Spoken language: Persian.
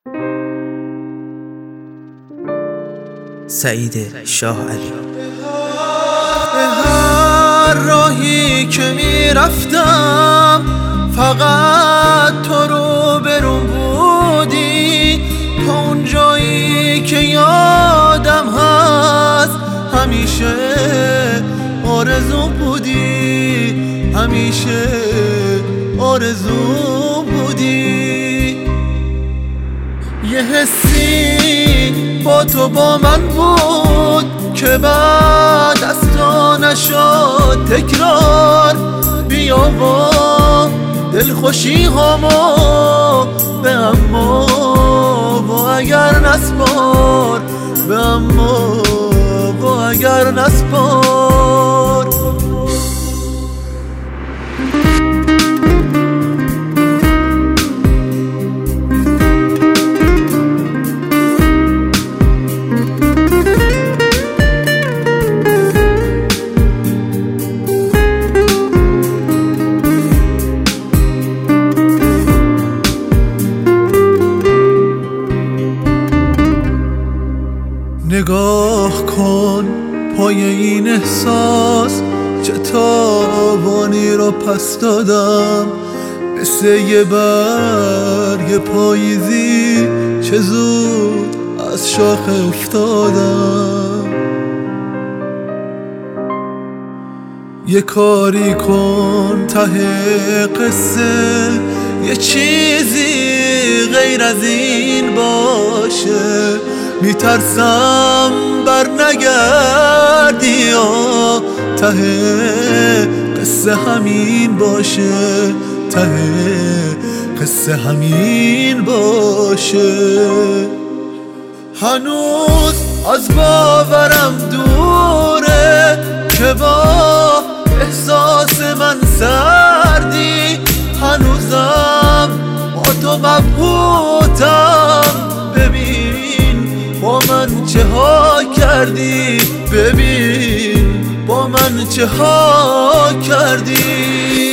سعید شاه علی. به هر راهی که میرفتم فقط تو رو برون بودی، تا اون جایی که یادم هست همیشه آرزو بودی، همیشه آرزو بودی. یه حسی با تو با من بود که بعد از تو نشد تکرار. بیا با دلخوشی هامو به اما و اگر نسپار، به اما و اگر نسپار. نگاه کن پای این احساس چه تاوانی رو پس دادم، مثل یه برگ پاییزی چه زود از شاخه افتادم. یه کاری کن ته قصه یه چیزی غیر از این باشه، میترسم بر نگردی یا ته قصه همین باشه، ته قصه همین باشه. هنوز از باورم دوره که با احساس من سردی، هنوزم با تو مبهوتم. ببین با من چه ها کردی، ببین با من چه ها کردی.